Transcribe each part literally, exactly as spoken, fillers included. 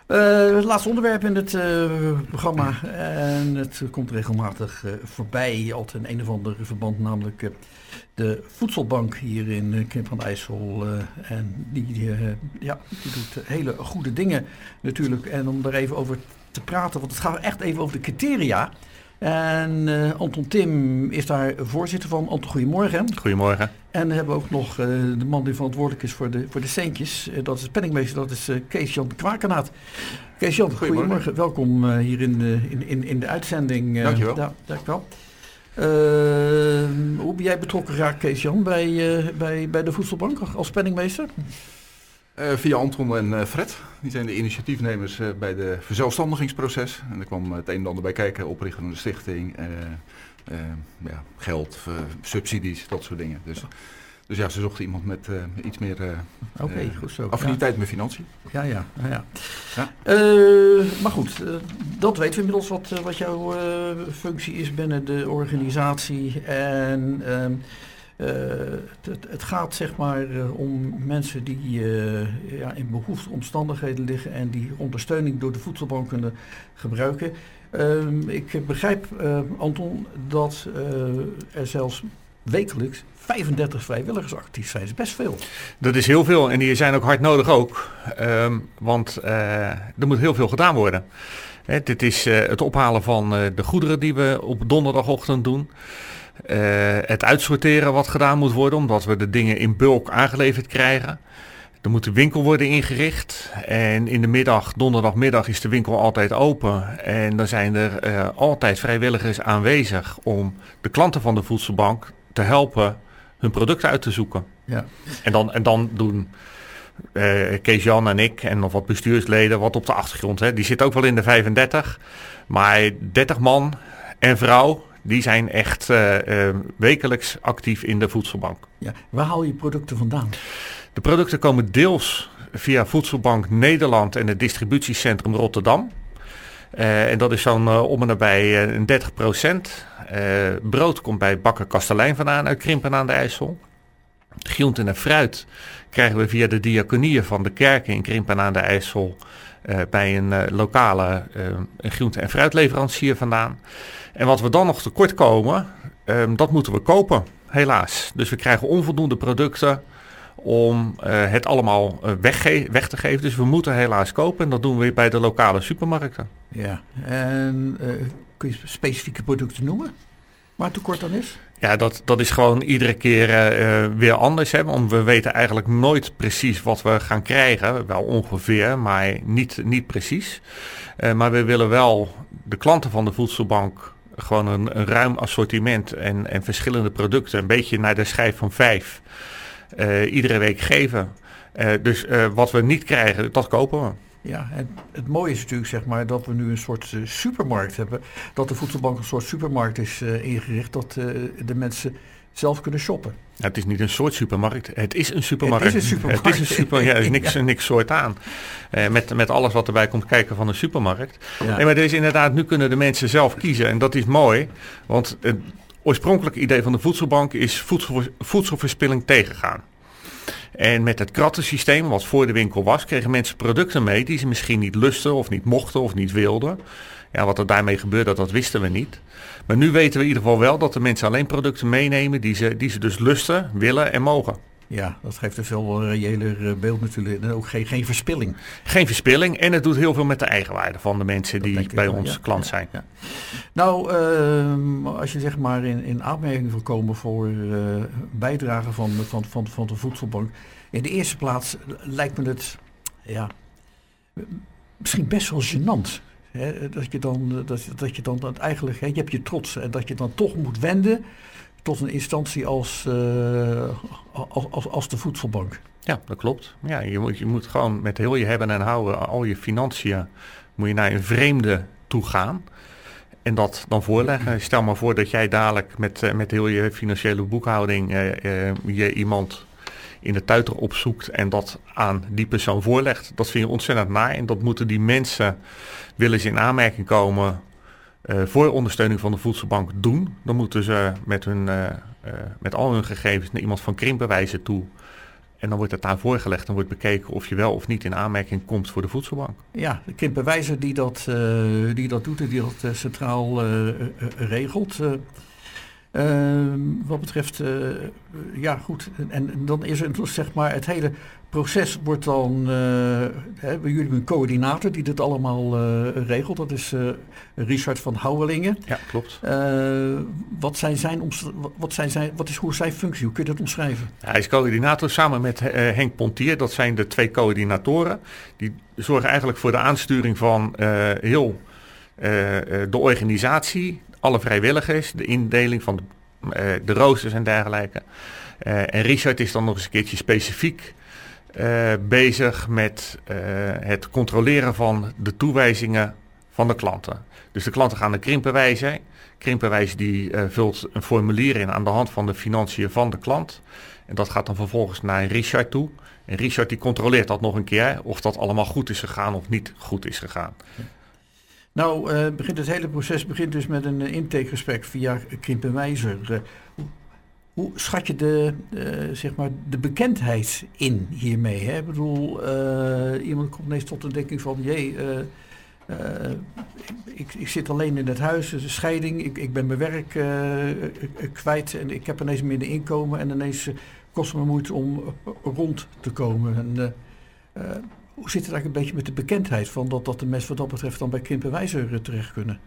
Uh, het laatste onderwerp in het uh, programma. En het komt regelmatig uh, voorbij. Altijd in een of ander verband. Namelijk uh, de voedselbank hier in uh, Krimpen aan de IJssel. Uh, en die, uh, ja, die doet hele goede dingen natuurlijk. En om daar even over te praten. Want het gaat echt even over de criteria. En uh, Anton Tim is daar voorzitter van. Anton, goedemorgen. Goedemorgen. En dan hebben we ook nog uh, de man die verantwoordelijk is voor de, voor de centjes. Uh, dat is de penningmeester, dat is uh, Kees-Jan Kwakenaat. Kees-Jan, goedemorgen. goedemorgen. Welkom uh, hier in de, in, in, in de uitzending. Uh, dankjewel. Ja, dankjewel. Uh, hoe ben jij betrokken geraakt, Kees-Jan, bij, uh, bij, bij de voedselbank als penningmeester? Uh, via Anton en uh, Fred. Die zijn de initiatiefnemers uh, bij de verzelfstandigingsproces. En er kwam het een en ander bij kijken, oprichten van de stichting, uh, uh, ja, geld, uh, subsidies, dat soort dingen. Dus, dus ja, ze zochten iemand met uh, iets meer uh, okay, uh, goed zo. affiniteit ja. met financiën. Ja, ja. ja. ja. Uh, maar goed, uh, dat weten we inmiddels wat, uh, wat jouw uh, functie is binnen de organisatie. En uh, Uh, het, het gaat zeg maar uh, om mensen die uh, ja, in behoefte omstandigheden liggen en die ondersteuning door de voedselbank kunnen gebruiken. Uh, ik begrijp, uh, Anton, dat uh, er zelfs wekelijks vijfendertig vrijwilligers actief zijn. Dat is best veel. Dat is heel veel en die zijn ook hard nodig ook. Um, want uh, er moet heel veel gedaan worden. Hè, dit is uh, het ophalen van uh, de goederen die we op donderdagochtend doen. Uh, het uitsorteren wat gedaan moet worden, omdat we de dingen in bulk aangeleverd krijgen. Er moet de winkel worden ingericht. En in de middag, donderdagmiddag, is de winkel altijd open. En dan zijn er uh, altijd vrijwilligers aanwezig om de klanten van de voedselbank te helpen hun producten uit te zoeken. Ja. En, dan, en dan doen uh, Kees-Jan en ik en nog wat bestuursleden wat op de achtergrond. Hè. Die zitten ook wel in de vijfendertig. Maar dertig man en vrouw, die zijn echt uh, uh, wekelijks actief in de voedselbank. Ja, waar haal je producten vandaan? De producten komen deels via Voedselbank Nederland en het distributiecentrum Rotterdam. Uh, en dat is zo'n uh, om en nabij uh, dertig procent. Uh, brood komt bij Bakker Kastelein vandaan uit Krimpen aan de IJssel. Groenten en fruit krijgen we via de diaconieën van de kerken in Krimpen aan de IJssel uh, bij een uh, lokale uh, een groente- en fruitleverancier vandaan. En wat we dan nog tekort komen, um, dat moeten we kopen, helaas. Dus we krijgen onvoldoende producten om uh, het allemaal uh, wegge- weg te geven. Dus we moeten helaas kopen en dat doen we bij de lokale supermarkten. Ja, en uh, kun je specifieke producten noemen waar tekort aan is? Ja, dat, dat is gewoon iedere keer uh, weer anders. Hè? Want we weten eigenlijk nooit precies wat we gaan krijgen. Wel ongeveer, maar niet, niet precies. Uh, maar we willen wel de klanten van de voedselbank gewoon een, een ruim assortiment en, en verschillende producten, een beetje naar de schijf van vijf, uh, iedere week geven. Uh, dus uh, wat we niet krijgen, dat kopen we. Ja, en het mooie is natuurlijk zeg maar dat we nu een soort uh, supermarkt hebben. Dat de voedselbank een soort supermarkt is uh, ingericht, dat uh, de mensen zelf kunnen shoppen. Ja, het is niet een soort supermarkt, het is een supermarkt. Het is een supermarkt. Het is een supermarkt, ja, er is niks, ja. niks soort aan. Uh, met, met alles wat erbij komt kijken van een supermarkt. Ja. Nee, maar er is inderdaad, nu kunnen de mensen zelf kiezen en dat is mooi. Want het oorspronkelijke idee van de voedselbank is voedsel, voedselverspilling tegengaan. En met het krattensysteem, wat voor de winkel was, kregen mensen producten mee die ze misschien niet lusten of niet mochten of niet wilden. Ja, wat er daarmee gebeurde, dat wisten we niet. Maar nu weten we in ieder geval wel dat de mensen alleen producten meenemen die ze, die ze dus lusten, willen en mogen. Ja, dat geeft een veel reëler beeld natuurlijk. En ook geen, geen verspilling. Geen verspilling en het doet heel veel met de eigenwaarde van de mensen dat die bij wel, ons ja, klant ja, zijn. Ja. Nou, uh, als je zeg maar in, in aanmerking wil komen voor uh, bijdrage van, van, van, van de voedselbank. In de eerste plaats lijkt me het ja, misschien best wel gênant. Hè, dat je dan, dat, dat je dan eigenlijk, hè, je hebt je trots en dat je dan toch moet wenden tot een instantie als, uh, als, als, als de voedselbank. Ja, dat klopt. Ja, je, moet, je moet gewoon met heel je hebben en houden, al je financiën, moet je naar een vreemde toe gaan. En dat dan voorleggen. Stel maar voor dat jij dadelijk met, met heel je financiële boekhouding uh, uh, je iemand in de tuiter opzoekt en dat aan die persoon voorlegt. Dat vind je ontzettend naar en dat moeten die mensen, willen ze in aanmerking komen uh, voor ondersteuning van de voedselbank doen. Dan moeten ze met, hun, uh, uh, met al hun gegevens naar iemand van Krimpenwijze toe En dan wordt het daar voorgelegd en wordt bekeken of je wel of niet in aanmerking komt voor de voedselbank. Ja, de kindbewijzer die dat, uh, die dat doet en die dat uh, centraal uh, uh, regelt. Uh, uh, wat betreft, uh, ja goed, en, en dan is er zeg maar het hele proces wordt dan, uh, hè, jullie hebben een coördinator die dit allemaal uh, regelt. Dat is uh, Richard van Houwelingen. Ja, klopt. Uh, wat zijn zijn, omst- wat zijn zijn, wat is hoe is zijn functie? Hoe kun je dat omschrijven? Ja, hij is coördinator samen met uh, Henk Pontier. Dat zijn de twee coördinatoren. Die zorgen eigenlijk voor de aansturing van uh, heel uh, de organisatie, alle vrijwilligers, de indeling van de, uh, de roosters en dergelijke. Uh, en Richard is dan nog eens een keertje specifiek Uh, bezig met uh, het controleren van de toewijzingen van de klanten. Dus de klanten gaan naar Krimpenwijzer. Krimpenwijzer die uh, vult een formulier in aan de hand van de financiën van de klant. En dat gaat dan vervolgens naar Richard toe. En Richard die controleert dat nog een keer of dat allemaal goed is gegaan of niet goed is gegaan. Ja. Nou, uh, begint het hele proces begint dus met een uh, intakegesprek via Krimpenwijzer. Uh, Hoe schat je de, uh, zeg maar de bekendheid in hiermee? Hè? Ik bedoel, uh, iemand komt ineens tot de denking van, jee, uh, uh, ik, ik zit alleen in het huis, het is een scheiding, ik, ik ben mijn werk uh, kwijt en ik heb ineens minder inkomen en ineens uh, kost het me moeite om uh, rond te komen. En, uh, uh, hoe zit het eigenlijk een beetje met de bekendheid van dat, dat de mensen wat dat betreft dan bij Krimpenwijzer uh, terecht kunnen?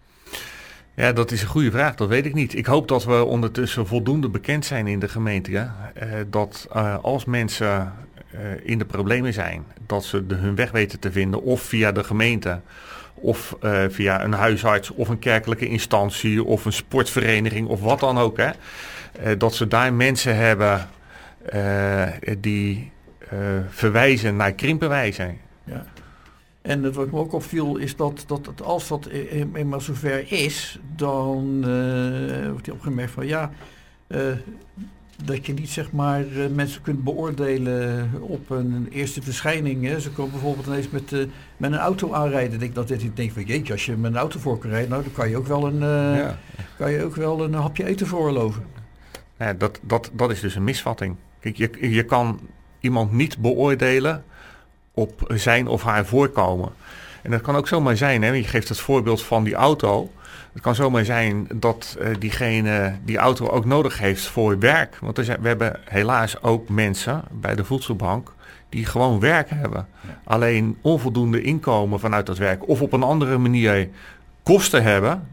Ja, dat is een goede vraag. Dat weet ik niet. Ik hoop dat we ondertussen voldoende bekend zijn in de gemeente. Ja? Uh, dat uh, als mensen uh, in de problemen zijn, dat ze de, hun weg weten te vinden. Of via de gemeente, of uh, via een huisarts, of een kerkelijke instantie, of een sportvereniging, of wat dan ook. Hè? Uh, dat ze daar mensen hebben uh, die uh, verwijzen naar Krimpenwijzer. Ja. En het, wat me ook opviel is dat, dat, dat als dat eenmaal zover is, dan uh, wordt hij opgemerkt van ja, uh, dat je niet zeg maar uh, mensen kunt beoordelen op een eerste verschijning. Hè. Ze komen bijvoorbeeld ineens met, uh, met een auto aanrijden. Ik dat dit denk van jeetje, als je met een auto voor kan rijden, nou dan kan je ook wel een, uh, ja. kan je ook wel een hapje eten veroorloven. Ja, dat, dat, dat is dus een misvatting. Kijk, je, je kan iemand niet beoordelen op zijn of haar voorkomen. En dat kan ook zomaar zijn, hè? Je geeft het voorbeeld van die auto. Het kan zomaar zijn dat uh, diegene die auto ook nodig heeft voor werk. Want er zijn, we hebben helaas ook mensen bij de voedselbank die gewoon werk hebben. Ja. Alleen onvoldoende inkomen vanuit dat werk of op een andere manier kosten hebben.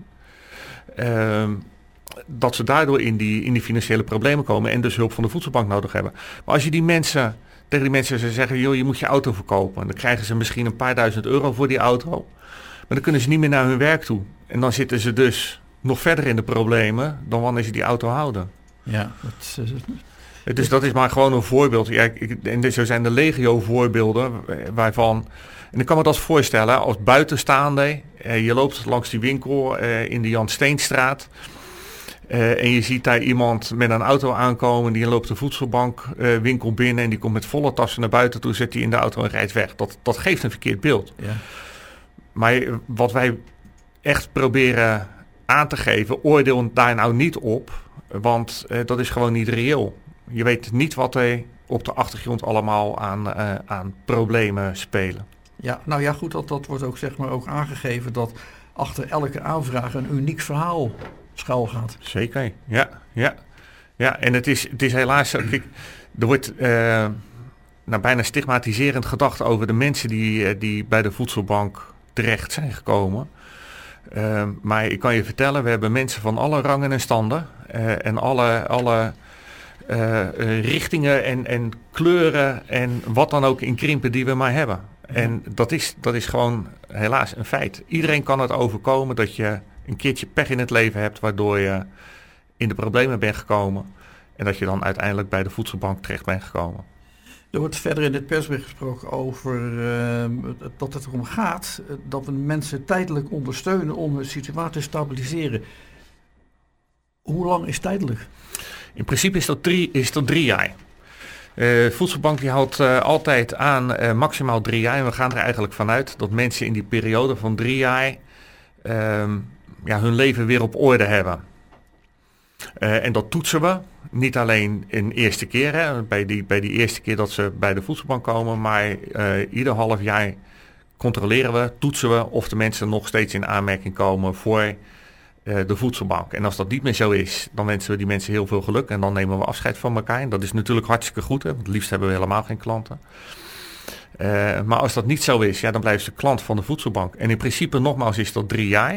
Uh, dat ze daardoor in die, in die financiële problemen komen en dus hulp van de voedselbank nodig hebben. Maar als je die mensen... Tegen die mensen ze zeggen, joh, je moet je auto verkopen. En dan krijgen ze misschien een paar duizend euro voor die auto. Maar dan kunnen ze niet meer naar hun werk toe. En dan zitten ze dus nog verder in de problemen dan wanneer ze die auto houden. Ja, dat is... Uh, dus dat is maar gewoon een voorbeeld. Ja, ik, en zo zijn de legio voorbeelden waarvan... En ik kan me dat voorstellen, als buitenstaander, eh, je loopt langs die winkel eh, in de Jan Steenstraat... Uh, en je ziet daar iemand met een auto aankomen, die loopt de voedselbankwinkel uh, winkel binnen en die komt met volle tassen naar buiten toe, zet die in de auto en rijdt weg. Dat, dat geeft een verkeerd beeld. Ja. Maar wat wij echt proberen aan te geven, oordeel daar nou niet op, want uh, dat is gewoon niet reëel. Je weet niet wat er op de achtergrond allemaal aan, uh, aan problemen spelen. Ja, nou ja, goed, dat, dat wordt ook, zeg maar, ook aangegeven dat achter elke aanvraag een uniek verhaal schuil gaat. Zeker, ja, ja. Ja, en het is, het is helaas zo, kijk, er wordt uh, nou, bijna stigmatiserend gedacht over de mensen die, uh, die bij de voedselbank terecht zijn gekomen. Uh, maar ik kan je vertellen, we hebben mensen van alle rangen en standen uh, en alle, alle uh, richtingen en, en kleuren en wat dan ook in Krimpen die we maar hebben. Ja. En dat is, dat is gewoon helaas een feit. Iedereen kan het overkomen dat je een keertje pech in het leven hebt, waardoor je in de problemen bent gekomen en dat je dan uiteindelijk bij de voedselbank terecht bent gekomen. Er wordt verder in het persbericht gesproken over uh, dat het erom gaat uh, dat we mensen tijdelijk ondersteunen om hun situatie te stabiliseren. Hoe lang is tijdelijk? In principe is dat drie, is dat drie jaar. De uh, voedselbank die houdt uh, altijd aan uh, maximaal drie jaar en we gaan er eigenlijk vanuit dat mensen in die periode van drie jaar uh, ja, hun leven weer op orde hebben. Uh, en dat toetsen we. Niet alleen in de eerste keer, hè, bij, die, bij die eerste keer dat ze bij de voedselbank komen, maar uh, ieder half jaar controleren we, toetsen we of de mensen nog steeds in aanmerking komen voor uh, de voedselbank. En als dat niet meer zo is, dan wensen we die mensen heel veel geluk en dan nemen we afscheid van elkaar. En dat is natuurlijk hartstikke goed, hè, want het liefst hebben we helemaal geen klanten. Uh, maar als dat niet zo is, ja, dan blijven ze klant van de voedselbank. En in principe, nogmaals, is dat drie jaar.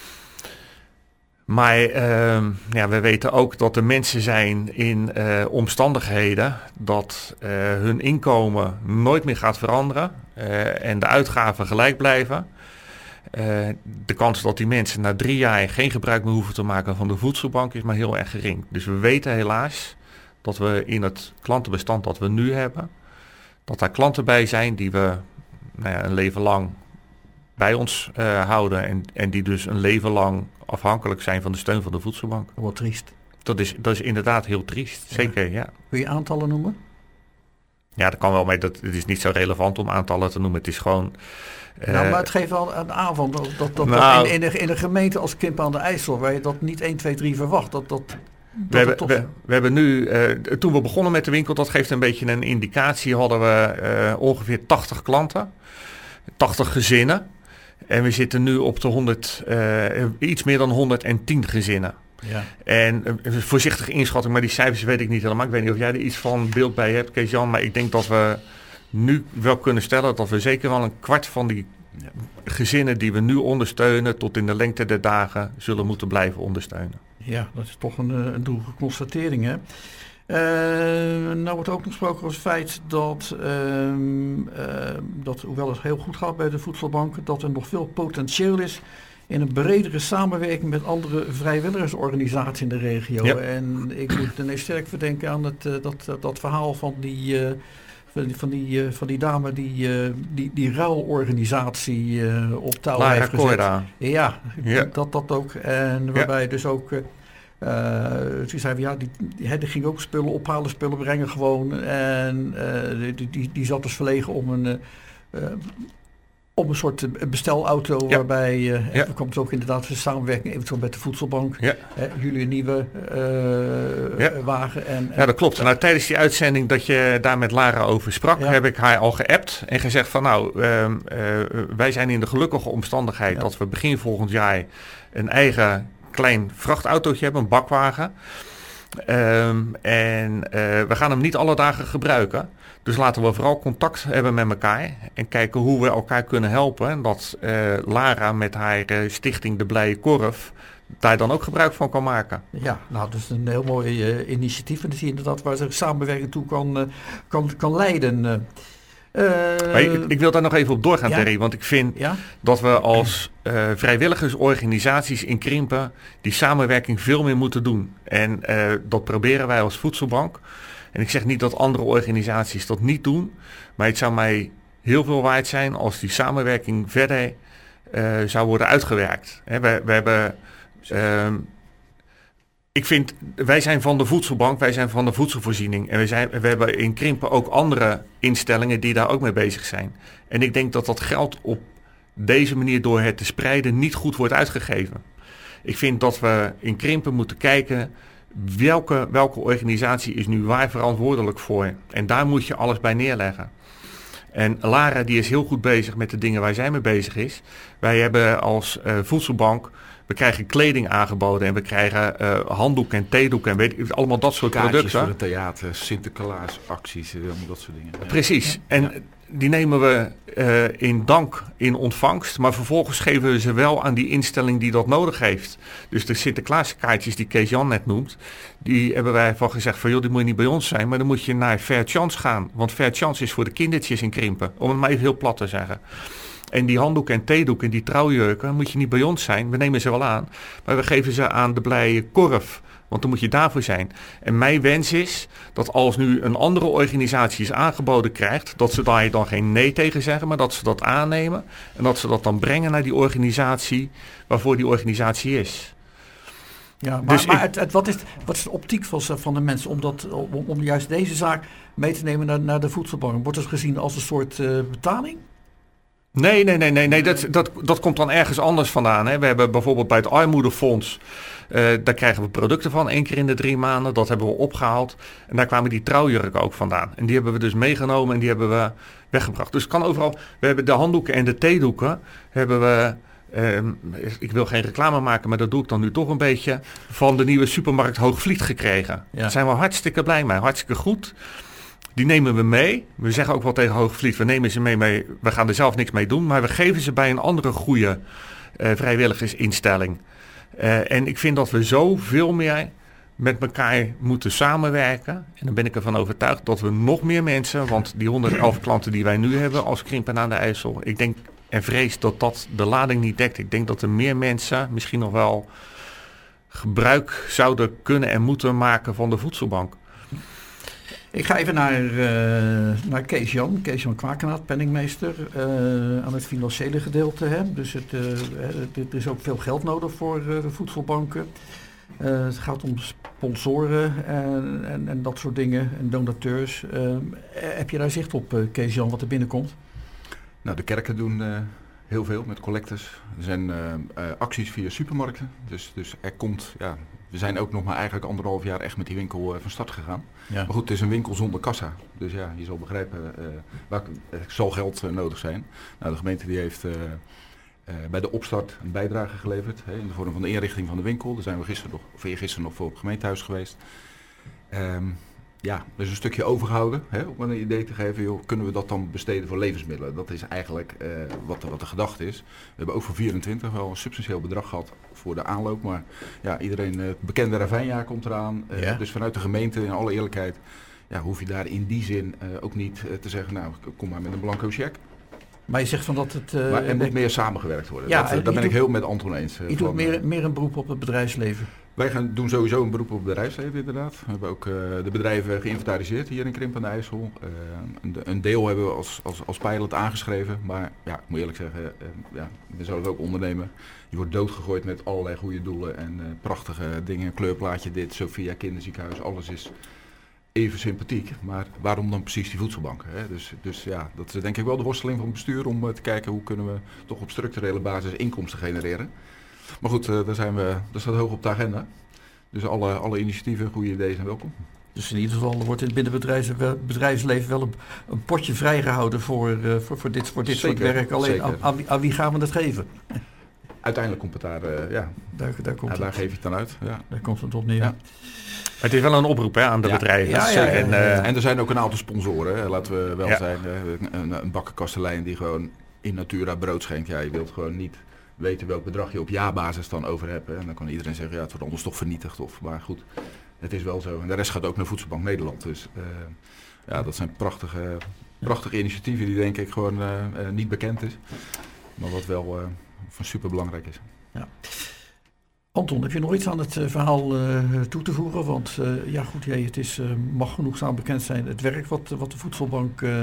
Maar uh, ja, we weten ook dat er mensen zijn in uh, omstandigheden dat uh, hun inkomen nooit meer gaat veranderen uh, en de uitgaven gelijk blijven. Uh, de kans dat die mensen na drie jaar geen gebruik meer hoeven te maken van de voedselbank is maar heel erg gering. Dus we weten helaas dat we in het klantenbestand dat we nu hebben, dat daar klanten bij zijn die we nou ja, een leven lang bij ons uh, houden en, en die dus een leven lang afhankelijk zijn van de steun van de voedselbank. Wat triest. Dat is, dat is inderdaad heel triest, zeker, ja. ja. Wil je aantallen noemen? Ja, dat kan wel, maar dat, het is niet zo relevant om aantallen te noemen. Het is gewoon... Uh, nou, maar het geeft wel een avond dat, dat, dat, nou, dat in, in, een, in een gemeente als Krimpen aan de IJssel, waar je dat niet één, twee, drie verwacht, dat... dat We hebben, we, we hebben nu, uh, toen we begonnen met de winkel, dat geeft een beetje een indicatie, hadden we uh, ongeveer tachtig klanten, tachtig gezinnen. En we zitten nu op de honderd, uh, iets meer dan honderdtien gezinnen. Ja. En uh, voorzichtige inschatting, maar die cijfers weet ik niet helemaal. Ik weet niet of jij er iets van beeld bij hebt, Kees-Jan, maar ik denk dat we nu wel kunnen stellen dat we zeker wel een kwart van die ja. gezinnen die we nu ondersteunen tot in de lengte der dagen zullen moeten blijven ondersteunen. Ja, dat is toch een, een droevige constatering, hè? Uh, nou wordt ook nog gesproken over het feit dat, uh, uh, dat, hoewel het heel goed gaat bij de voedselbank, dat er nog veel potentieel is in een bredere samenwerking met andere vrijwilligersorganisaties in de regio. Ja. En ik moet ineens sterk verdenken aan het, uh, dat, dat verhaal van die, uh, van, van, die, uh, van die dame die uh, die, die ruilorganisatie uh, op touw Lara heeft gezet. Koira. Ja, ja, dat dat ook. En waarbij ja. dus ook... Uh, Uh, toen zei we, ja, die, die, die ging ook spullen ophalen, spullen brengen gewoon. En uh, die, die, die zat dus verlegen om een, uh, om een soort bestelauto, ja. waarbij uh, ja. er komt ook inderdaad de samenwerking eventueel met de voedselbank. Ja. Uh, jullie een nieuwe uh, ja. wagen. En, ja, dat klopt. Nou, tijdens die uitzending dat je daar met Lara over sprak, ja. heb ik haar al geappt en gezegd van nou, uh, uh, wij zijn in de gelukkige omstandigheid ja. dat we begin volgend jaar een eigen klein vrachtautootje hebben, een bakwagen. Um, en uh, we gaan hem niet alle dagen gebruiken. Dus laten we vooral contact hebben met elkaar en kijken hoe we elkaar kunnen helpen. En dat uh, Lara met haar uh, stichting De Blije Korf daar dan ook gebruik van kan maken. Ja, nou, dat is een heel mooi uh, initiatief. En dat zie je inderdaad waar ze samenwerking toe kan, uh, kan, kan leiden. Uh. Uh, maar ik, ik wil daar nog even op doorgaan, ja? Terry. Want ik vind ja? dat we als uh, vrijwilligersorganisaties in Krimpen die samenwerking veel meer moeten doen. En uh, dat proberen wij als voedselbank. En ik zeg niet dat andere organisaties dat niet doen. Maar het zou mij heel veel waard zijn als die samenwerking verder uh, zou worden uitgewerkt. He, we, we hebben... Uh, Ik vind, wij zijn van de voedselbank, wij zijn van de voedselvoorziening. En we, zijn, we hebben in Krimpen ook andere instellingen die daar ook mee bezig zijn. En ik denk dat dat geld op deze manier door het te spreiden niet goed wordt uitgegeven. Ik vind dat we in Krimpen moeten kijken welke, welke organisatie is nu waar verantwoordelijk voor. En daar moet je alles bij neerleggen. En Lara die is heel goed bezig met de dingen waar zij mee bezig is. Wij hebben als uh, voedselbank... We krijgen kleding aangeboden en we krijgen uh, handdoek en theedoek en weet ik, allemaal dat soort kaartjes producten. Voor het theater, Sinterklaas acties, dat soort dingen. Ja. Precies. En ja. die nemen we uh, in dank in ontvangst, maar vervolgens geven we ze wel aan die instelling die dat nodig heeft. Dus de Sinterklaas kaartjes die Kees-Jan net noemt, die hebben wij van gezegd van joh, die moet je niet bij ons zijn, maar dan moet je naar Fair Chance gaan. Want Fair Chance is voor de kindertjes in Krimpen, om het maar even heel plat te zeggen. En die handdoeken en theedoeken en die trouwjurken moet je niet bij ons zijn. We nemen ze wel aan. Maar we geven ze aan de Blije Korf. Want dan moet je daarvoor zijn. En mijn wens is dat als nu een andere organisatie is aangeboden krijgt, dat ze daar dan geen nee tegen zeggen, maar dat ze dat aannemen. En dat ze dat dan brengen naar die organisatie waarvoor die organisatie is. Ja, maar, dus maar ik, het, het, wat, is, wat is de optiek van, van de mensen om, dat, om, om juist deze zaak mee te nemen naar, naar de voedselbank? Wordt het gezien als een soort uh, betaling? Nee, nee, nee, nee, nee. Dat, dat, dat komt dan ergens anders vandaan. Hè. We hebben bijvoorbeeld bij het Armoedefonds Uh, daar krijgen we producten van, één keer in de drie maanden. Dat hebben we opgehaald. En daar kwamen die trouwjurken ook vandaan. En die hebben we dus meegenomen en die hebben we weggebracht. Dus het kan overal. We hebben de handdoeken en de theedoeken hebben we... Uh, ik wil geen reclame maken, maar dat doe ik dan nu toch een beetje. Van de nieuwe supermarkt Hoogvliet gekregen. Ja. Daar zijn we hartstikke blij mee. Hartstikke goed. Die nemen we mee. We zeggen ook wel tegen Hoogvliet, we nemen ze mee, mee. We gaan er zelf niks mee doen. Maar we geven ze bij een andere goede uh, vrijwilligersinstelling. Uh, en ik vind dat we zoveel meer met elkaar moeten samenwerken. En dan ben ik ervan overtuigd dat we nog meer mensen... want die honderdelf klanten die wij nu hebben als Krimpen aan de IJssel... ik denk en vrees dat dat de lading niet dekt. Ik denk dat er meer mensen misschien nog wel gebruik zouden kunnen en moeten maken van de voedselbank. Ik ga even naar, uh, naar Kees-Jan, Kees-Jan Kwakenaat, penningmeester, uh, aan het financiële gedeelte. Hè? Dus het, uh, er is ook veel geld nodig voor uh, de voedselbanken. Uh, het gaat om sponsoren en, en, en dat soort dingen en donateurs. Uh, heb je daar zicht op, uh, Kees-Jan, wat er binnenkomt? Nou, de kerken doen uh, heel veel met collectes. Er zijn uh, uh, acties via supermarkten. Dus, dus er komt, ja, we zijn ook nog maar eigenlijk anderhalf jaar echt met die winkel uh, van start gegaan. Ja. Maar goed, het is een winkel zonder kassa. Dus ja, je zal begrijpen, uh, waar er zal geld uh, nodig zijn. Nou, de gemeente die heeft uh, uh, bij de opstart een bijdrage geleverd. Hè, in de vorm van de inrichting van de winkel. Daar zijn we gisteren nog, of eergisteren nog voor op het gemeentehuis geweest. Um, Ja, er is een stukje overgehouden, hè, om een idee te geven, joh, kunnen we dat dan besteden voor levensmiddelen? Dat is eigenlijk uh, wat, wat de gedachte is. We hebben ook voor vierentwintig wel een substantieel bedrag gehad voor de aanloop, maar ja, iedereen, uh, het bekende ravijnjaar komt eraan. Uh, ja. Dus vanuit de gemeente, in alle eerlijkheid, ja, hoef je daar in die zin uh, ook niet uh, te zeggen, nou, kom maar met een blanco cheque. Maar je zegt van dat het... Uh, maar er moet meer samengewerkt worden. Ja, dat, uh, daar ben doet, ik heel met Anton eens. Uh, je doet meer, meer een beroep op het bedrijfsleven. Wij gaan doen sowieso een beroep op het bedrijfsleven inderdaad. We hebben ook uh, de bedrijven geïnventariseerd hier in Krimpen aan de IJssel. Uh, een, een deel hebben we als, als, als pilot aangeschreven. Maar ja, ik moet eerlijk zeggen, uh, ja, we zouden het ook ondernemen. Je wordt doodgegooid met allerlei goede doelen en uh, prachtige dingen. Kleurplaatje dit, Sophia Kinderziekenhuis, alles is even sympathiek. Maar waarom dan precies die voedselbanken? Hè? Dus, dus ja, dat is denk ik wel de worsteling van het bestuur om uh, te kijken hoe kunnen we toch op structurele basis inkomsten genereren. Maar goed, uh, daar, zijn we, daar staat hoog op de agenda. Dus alle, alle initiatieven, goede ideeën zijn welkom. Dus in ieder geval wordt in binnen het bedrijfsleven wel een, een potje vrijgehouden voor, uh, voor, voor dit, voor dit soort werk. Alleen aan, aan, aan wie gaan we het geven? Uiteindelijk komt het daar, uh, ja, daar, daar, komt ja, daar het, geef je het dan uit. Ja. Daar komt het op neer. Ja. Het is wel een oproep hè, aan de ja. bedrijven. Ja, ja, ja, en, uh, en er zijn ook een aantal sponsoren, hè, laten we wel ja. zijn. Een, een, een bakkenkastelein die gewoon in natura brood schenkt. Ja, je wilt gewoon niet weten welk bedrag je op jaarbasis dan over hebt. Hè. En dan kan iedereen zeggen, ja, het wordt anders toch vernietigd. Of, maar goed, het is wel zo. En de rest gaat ook naar Voedselbank Nederland. Dus uh, ja, dat zijn prachtige, prachtige initiatieven die denk ik gewoon uh, uh, niet bekend is. Maar wat wel uh, van super belangrijk is. Ja. Anton, heb je nog iets aan het uh, verhaal uh, toe te voegen? Want uh, ja goed, hey, het is, uh, mag genoegzaam bekend zijn het werk wat, wat de voedselbank uh,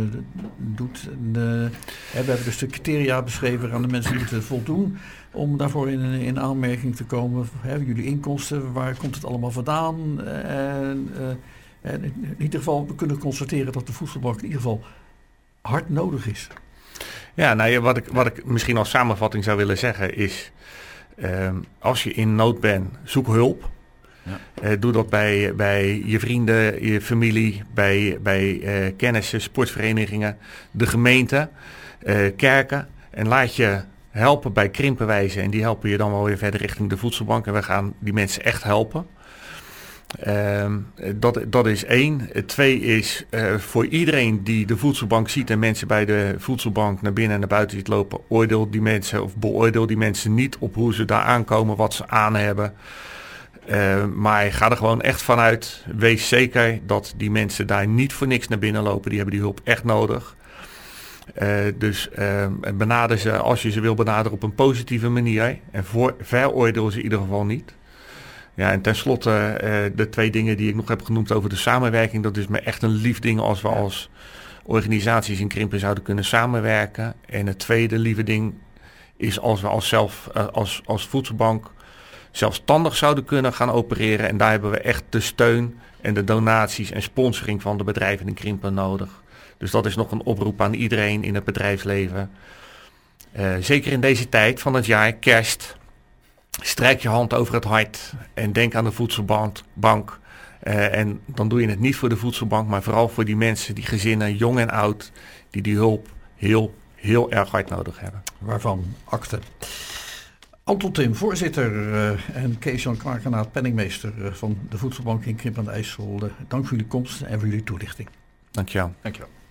doet. En, uh, we hebben dus de criteria beschreven aan de mensen die moeten voldoen om daarvoor in, in aanmerking te komen. Hè, jullie inkomsten, waar komt het allemaal vandaan? En, uh, en in ieder geval, we kunnen constateren dat de voedselbank in ieder geval hard nodig is. Ja, nou ja, wat ik, wat ik misschien als samenvatting zou willen zeggen is... Um, als je in nood bent, zoek hulp. Ja. Uh, doe dat bij, bij je vrienden, je familie, bij, bij uh, kennissen, sportverenigingen, de gemeente, uh, kerken. En laat je helpen bij Krimpenwijze. En die helpen je dan wel weer verder richting de voedselbank. En we gaan die mensen echt helpen. Um, dat, dat is één. Twee is uh, voor iedereen die de voedselbank ziet en mensen bij de voedselbank naar binnen en naar buiten ziet lopen, oordeel die mensen of beoordeel die mensen niet op hoe ze daar aankomen, wat ze aan hebben. Uh, maar ga er gewoon echt vanuit. Wees zeker dat die mensen daar niet voor niks naar binnen lopen. Die hebben die hulp echt nodig. Uh, dus uh, benader ze als je ze wil benaderen op een positieve manier. En voor, veroordeel ze in ieder geval niet. Ja, en tenslotte uh, de twee dingen die ik nog heb genoemd over de samenwerking. Dat is me echt een lief ding als we als organisaties in Krimpen zouden kunnen samenwerken. En het tweede lieve ding is als we als, zelf, uh, als, als voedselbank zelfstandig zouden kunnen gaan opereren. En daar hebben we echt de steun en de donaties en sponsoring van de bedrijven in Krimpen nodig. Dus dat is nog een oproep aan iedereen in het bedrijfsleven. Uh, zeker in deze tijd van het jaar, kerst. strijk je hand over het hart en denk aan de voedselbank. Bank. Uh, en dan doe je het niet voor de voedselbank, maar vooral voor die mensen, die gezinnen, jong en oud, die die hulp heel, heel erg hard nodig hebben. Waarvan akte. Anton Tim, voorzitter uh, en Kees-Jan Kwarkenaat, penningmeester uh, van de Voedselbank in Krimpen aan de IJssel. Uh, dank voor jullie komst en voor jullie toelichting. Dank je wel. Dank je wel.